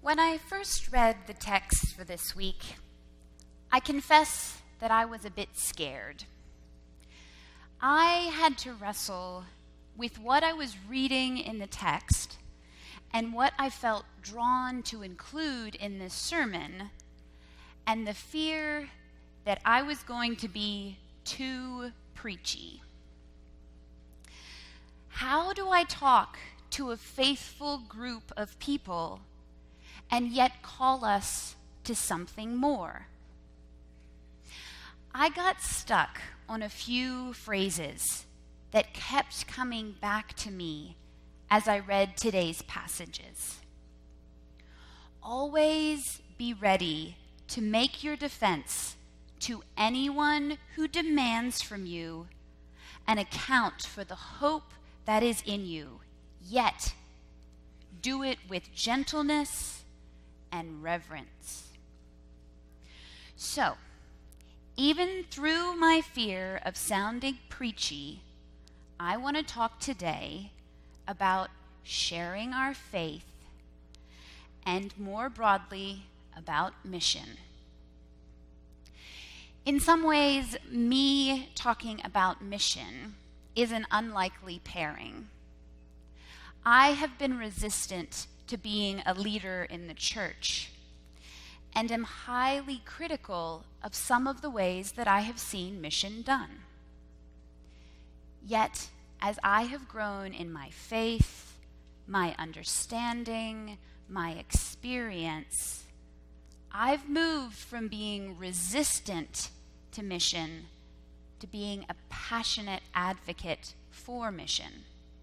When I first read the text for this week, I confess that I was a bit scared. I had to wrestle with what I was reading in the text and what I felt drawn to include in this sermon, and the fear that I was going to be too preachy. How do I talk to a faithful group of people and yet call us to something more? I got stuck on a few phrases that kept coming back to me as I read today's passages. Always be ready to make your defense to anyone who demands from you an account for the hope that is in you, yet do it with gentleness and reverence. So, even through my fear of sounding preachy, I want to talk today about sharing our faith and more broadly about mission. In some ways, me talking about mission is an unlikely pairing. I have been resistant to being a leader in the church and am highly critical of some of the ways that I have seen mission done. Yet, as I have grown in my faith, my understanding, my experience, I've moved from being resistant to mission to being a passionate advocate for mission.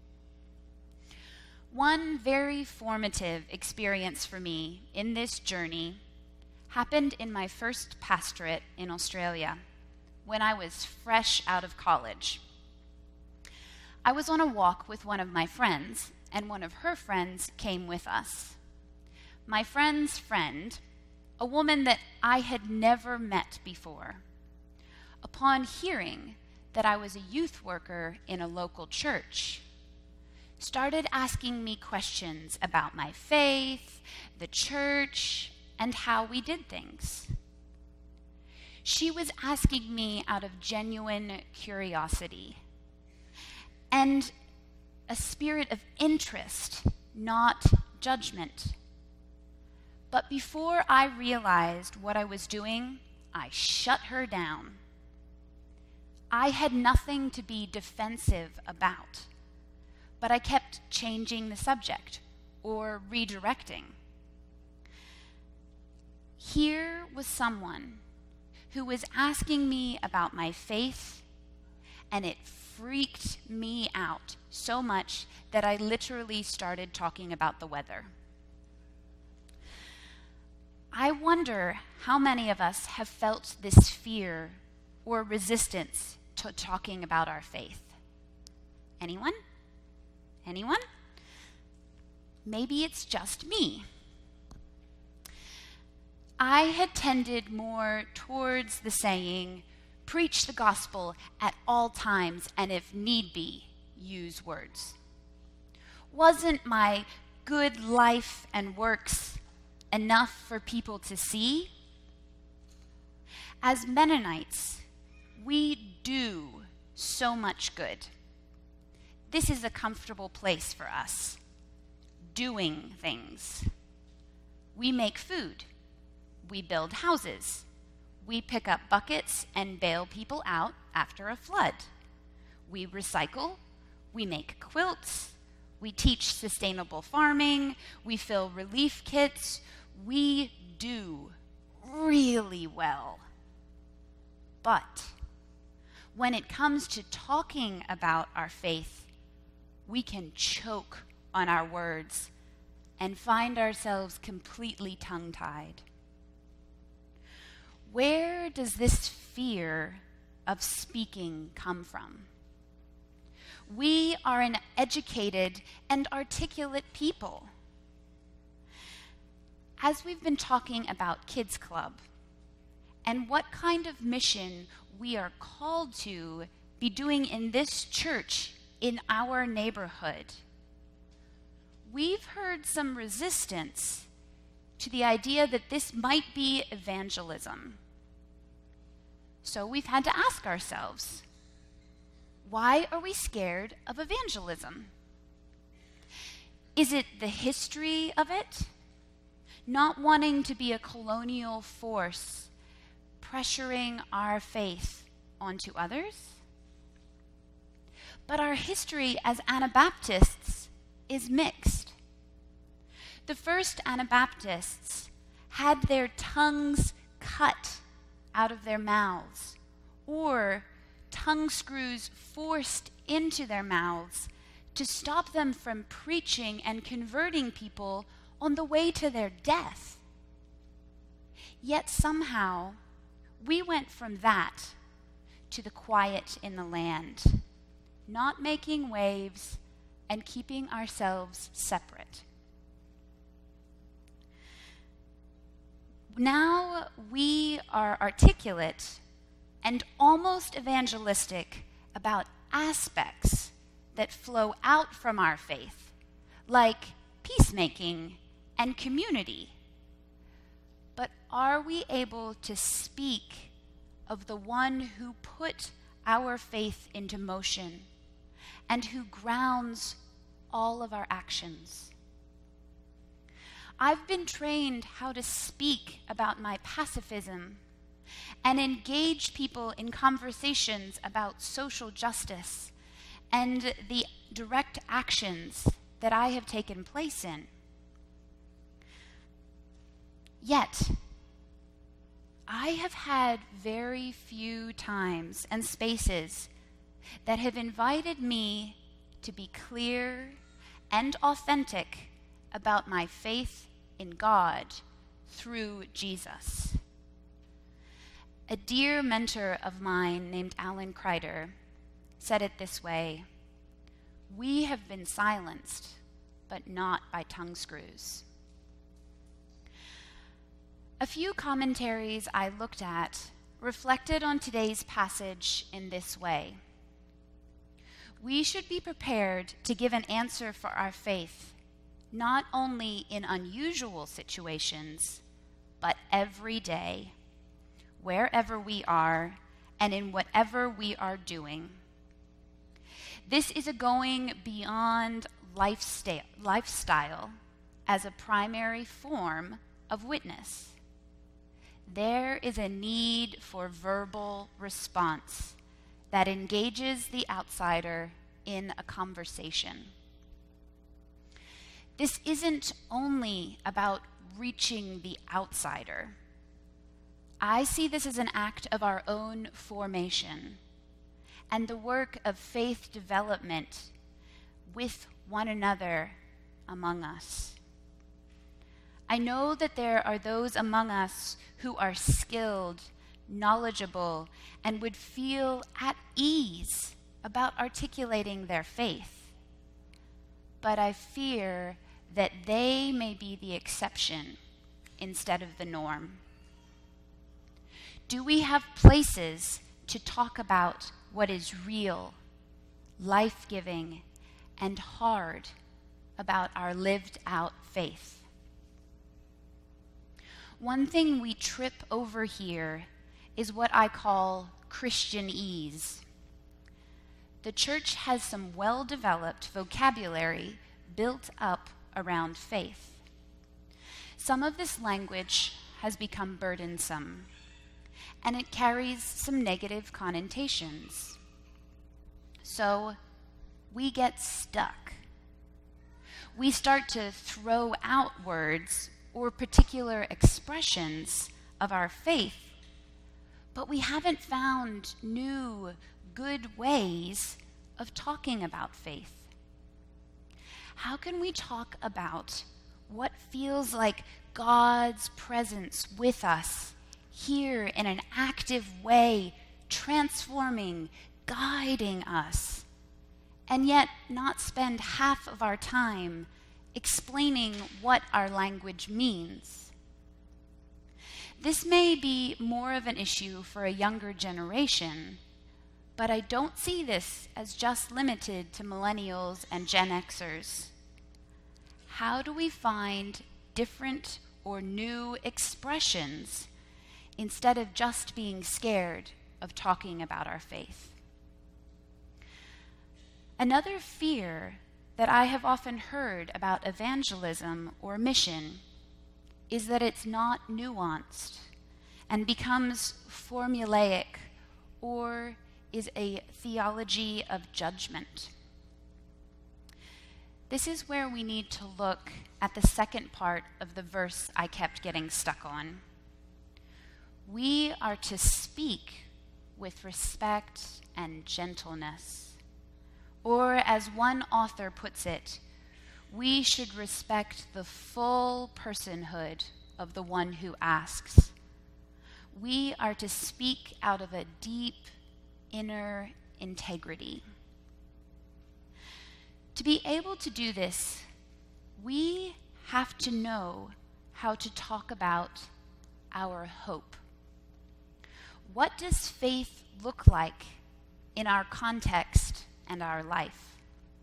One very formative experience for me in this journey happened in my first pastorate in Australia when I was fresh out of college. I was on a walk with one of my friends, and one of her friends came with us. My friend's friend, a woman that I had never met before, upon hearing that I was a youth worker in a local church, started asking me questions about my faith, the church, and how we did things. She was asking me out of genuine curiosity and a spirit of interest, not judgment. But before I realized what I was doing, I shut her down. I had nothing to be defensive about, but I kept changing the subject or redirecting. Here was someone who was asking me about my faith, and it freaked me out so much that I literally started talking about the weather. I wonder how many of us have felt this fear or resistance to talking about our faith. Anyone? Anyone? Maybe it's just me. I had tended more towards the saying, preach the gospel at all times, and if need be, use words. Wasn't my good life and works enough for people to see? As Mennonites, we do so much good. This is a comfortable place for us, doing things. We make food. We build houses. We pick up buckets and bail people out after a flood. We recycle. We make quilts. We teach sustainable farming. We fill relief kits. We do really well. But when it comes to talking about our faith, we can choke on our words and find ourselves completely tongue-tied. Where does this fear of speaking come from? We are an educated and articulate people. As we've been talking about Kids Club and what kind of mission we are called to be doing in this church in our neighborhood, we've heard some resistance to the idea that this might be evangelism. So we've had to ask ourselves, why are we scared of evangelism? Is it the history of it? Not wanting to be a colonial force pressuring our faith onto others? But our history as Anabaptists is mixed. The first Anabaptists had their tongues cut out of their mouths, or tongue screws forced into their mouths to stop them from preaching and converting people on the way to their death. Yet somehow, we went from that to the quiet in the land, not making waves and keeping ourselves separate. Now we are articulate and almost evangelistic about aspects that flow out from our faith, like peacemaking and community. But are we able to speak of the one who put our faith into motion and who grounds all of our actions? I've been trained how to speak about my pacifism and engage people in conversations about social justice and the direct actions that I have taken place in. Yet, I have had very few times and spaces that have invited me to be clear and authentic about my faith in God through Jesus. A dear mentor of mine named Alan Kreider said it this way: "We have been silenced, but not by tongue screws." A few commentaries I looked at reflected on today's passage in this way: we should be prepared to give an answer for our faith, not only in unusual situations, but every day, wherever we are and in whatever we are doing. This is a going beyond lifestyle as a primary form of witness. There is a need for verbal response that engages the outsider in a conversation. This isn't only about reaching the outsider. I see this as an act of our own formation and the work of faith development with one another among us. I know that there are those among us who are skilled, knowledgeable, and would feel at ease about articulating their faith. But I fear that they may be the exception instead of the norm. Do we have places to talk about what is real, life-giving, and hard about our lived-out faith? One thing we trip over here is what I call Christianese. The church has some well-developed vocabulary built up around faith. Some of this language has become burdensome, and it carries some negative connotations. So we get stuck. We start to throw out words or particular expressions of our faith, but we haven't found new, good ways of talking about faith. How can we talk about what feels like God's presence with us here in an active way, transforming, guiding us, and yet not spend half of our time explaining what our language means? This may be more of an issue for a younger generation, but I don't see this as just limited to millennials and Gen Xers. How do we find different or new expressions instead of just being scared of talking about our faith. Another fear that I have often heard about evangelism or mission is that it's not nuanced and becomes formulaic or is a theology of judgment. This is where we need to look at the second part of the verse I kept getting stuck on. We are to speak with respect and gentleness. Or, as one author puts it, we should respect the full personhood of the one who asks. We are to speak out of a deep inner integrity. To be able to do this, we have to know how to talk about our hope. What does faith look like in our context and our life?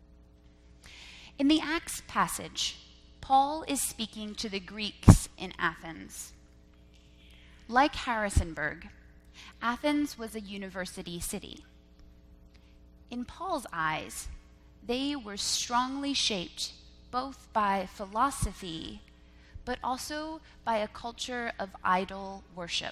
In the Acts passage, Paul is speaking to the Greeks in Athens. Like Harrisonburg, Athens was a university city. In Paul's eyes, they were strongly shaped both by philosophy, but also by a culture of idol worship.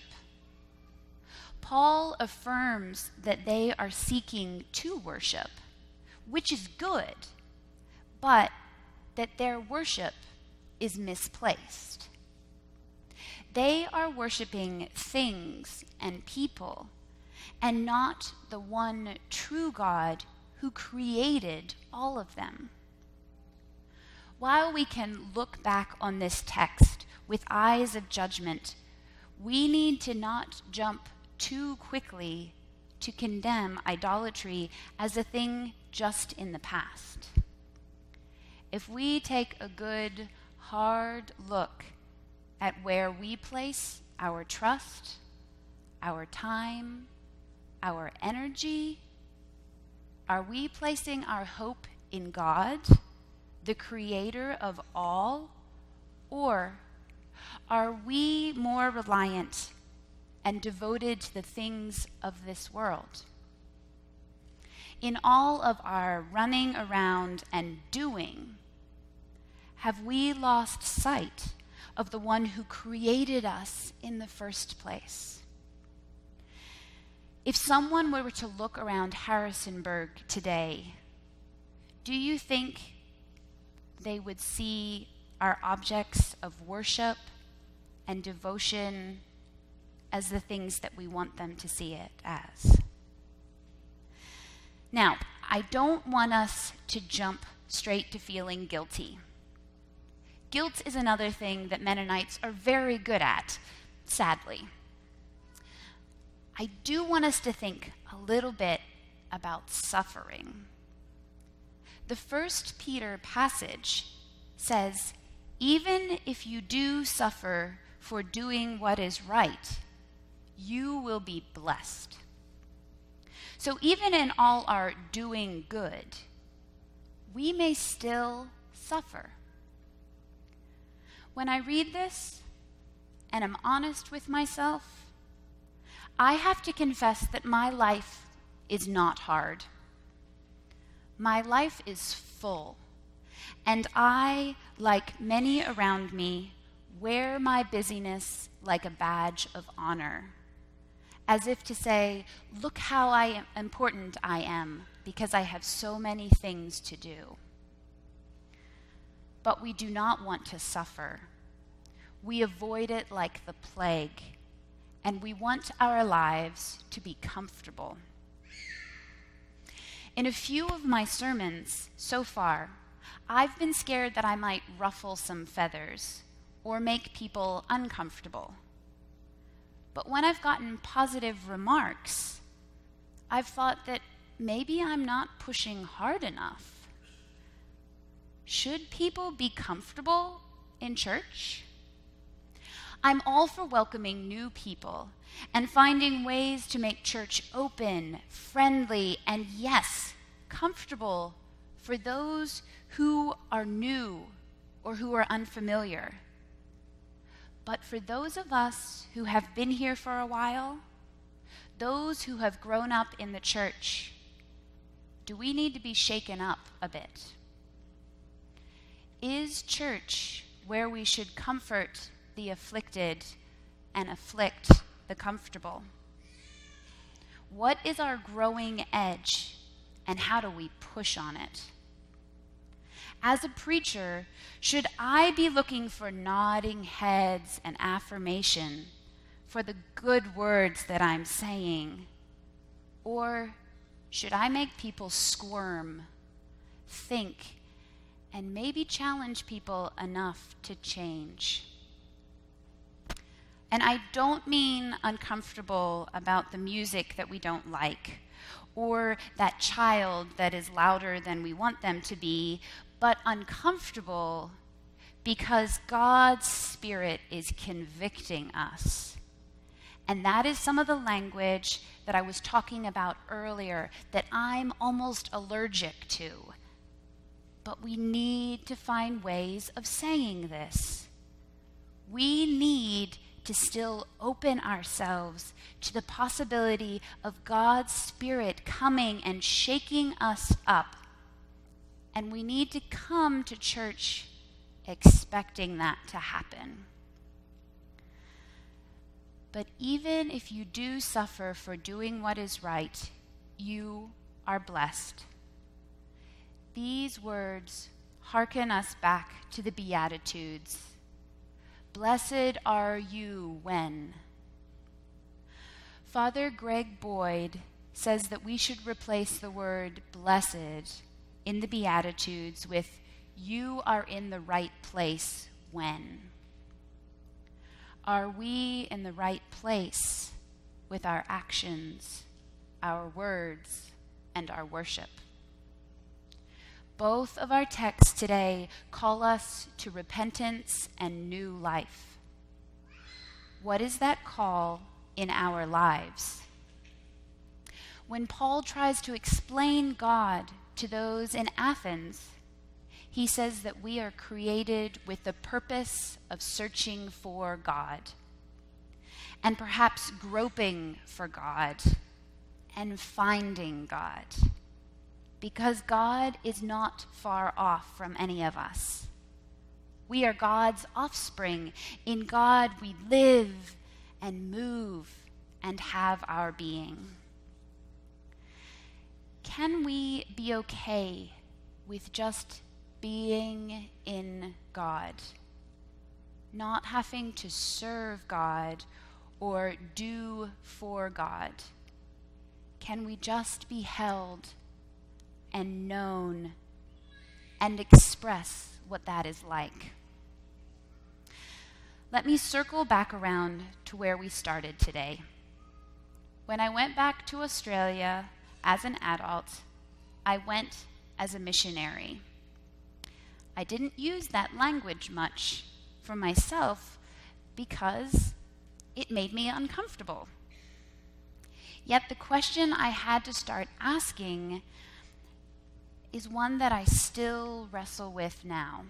Paul affirms that they are seeking to worship, which is good, but that their worship is misplaced. They are worshiping things and people, and not the one true God who created all of them. While we can look back on this text with eyes of judgment, we need to not jump too quickly to condemn idolatry as a thing just in the past. If we take a good, hard look at where we place our trust, our time, our energy, are we placing our hope in God, the creator of all, or are we more reliant and devoted to the things of this world? In all of our running around and doing, have we lost sight of the one who created us in the first place? If someone were to look around Harrisonburg today, do you think they would see our objects of worship and devotion as the things that we want them to see it as? Now, I don't want us to jump straight to feeling guilty. Guilt is another thing that Mennonites are very good at, sadly. I do want us to think a little bit about suffering. The 1 Peter passage says, even if you do suffer for doing what is right, you will be blessed. So even in all our doing good, we may still suffer. When I read this, and I'm honest with myself, I have to confess that my life is not hard. My life is full, and I, like many around me, wear my busyness like a badge of honor, as if to say, look how important I am, because I have so many things to do. But we do not want to suffer. We avoid it like the plague, and we want our lives to be comfortable. In a few of my sermons so far, I've been scared that I might ruffle some feathers or make people uncomfortable. But when I've gotten positive remarks, I've thought that maybe I'm not pushing hard enough. Should people be comfortable in church? I'm all for welcoming new people and finding ways to make church open, friendly, and yes, comfortable for those who are new or who are unfamiliar. But for those of us who have been here for a while, those who have grown up in the church, do we need to be shaken up a bit? Is church where we should comfort the afflicted and afflict the comfortable? What is our growing edge, and how do we push on it? As a preacher, should I be looking for nodding heads and affirmation for the good words that I'm saying? Or should I make people squirm, think, and maybe challenge people enough to change? And I don't mean uncomfortable about the music that we don't like, or that child that is louder than we want them to be, but uncomfortable because God's Spirit is convicting us. And that is some of the language that I was talking about earlier that I'm almost allergic to. But we need to find ways of saying this. We need to still open ourselves to the possibility of God's Spirit coming and shaking us up. And we need to come to church expecting that to happen. But even if you do suffer for doing what is right, you are blessed. These words hearken us back to the Beatitudes. Blessed are you when. Father Greg Boyd says that we should replace the word blessed in the Beatitudes with you are in the right place when. Are we in the right place with our actions, our words, and our worship? Both of our texts today call us to repentance and new life. What is that call in our lives? When Paul tries to explain God to those in Athens, he says that we are created with the purpose of searching for God, and perhaps groping for God, and finding God. Because God is not far off from any of us. We are God's offspring. In God we live and move and have our being. Can we be okay with just being in God? Not having to serve God or do for God? Can we just be held and known and express what that is like? Let me circle back around to where we started today. When I went back to Australia as an adult, I went as a missionary. I didn't use that language much for myself because it made me uncomfortable. Yet the question I had to start asking is one that I still wrestle with now.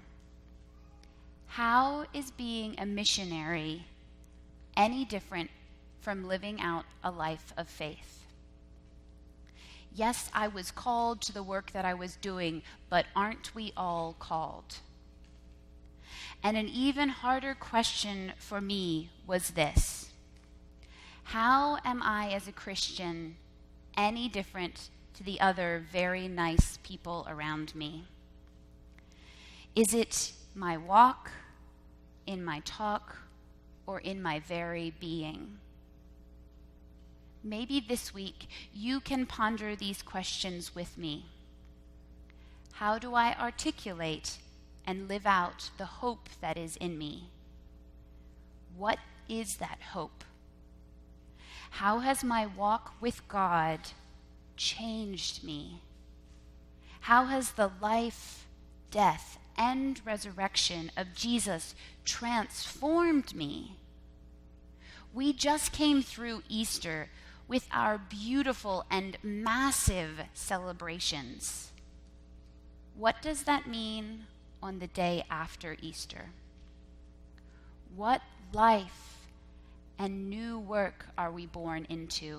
How is being a missionary any different from living out a life of faith? Yes, I was called to the work that I was doing, but aren't we all called? And an even harder question for me was this: how am I as a Christian any different to the other very nice people around me? Is it my walk, in my talk, or in my very being? Maybe this week you can ponder these questions with me. How do I articulate and live out the hope that is in me? What is that hope? How has my walk with God changed me? How has the life, death, and resurrection of Jesus transformed me? We just came through Easter with our beautiful and massive celebrations. What does that mean on the day after Easter? What life and new work are we born into?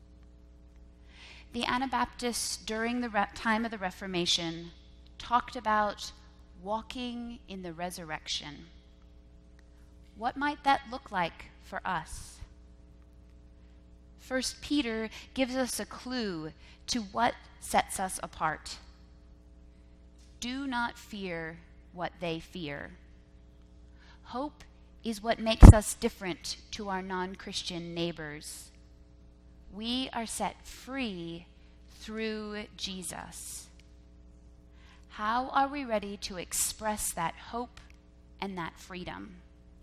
The Anabaptists during the time of the Reformation talked about walking in the resurrection. What might that look like for us? 1 Peter gives us a clue to what sets us apart. Do not fear what they fear. Hope is what makes us different to our non-Christian neighbors. We are set free through Jesus. How are we ready to express that hope and that freedom?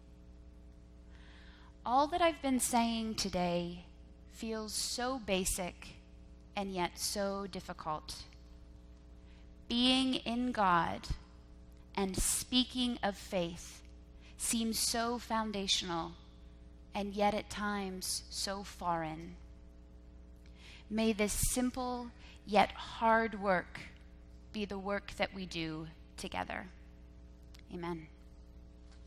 All that I've been saying today feels so basic and yet so difficult. Being in God and speaking of faith seems so foundational and yet at times so foreign. May this simple yet hard work be the work that we do together. Amen.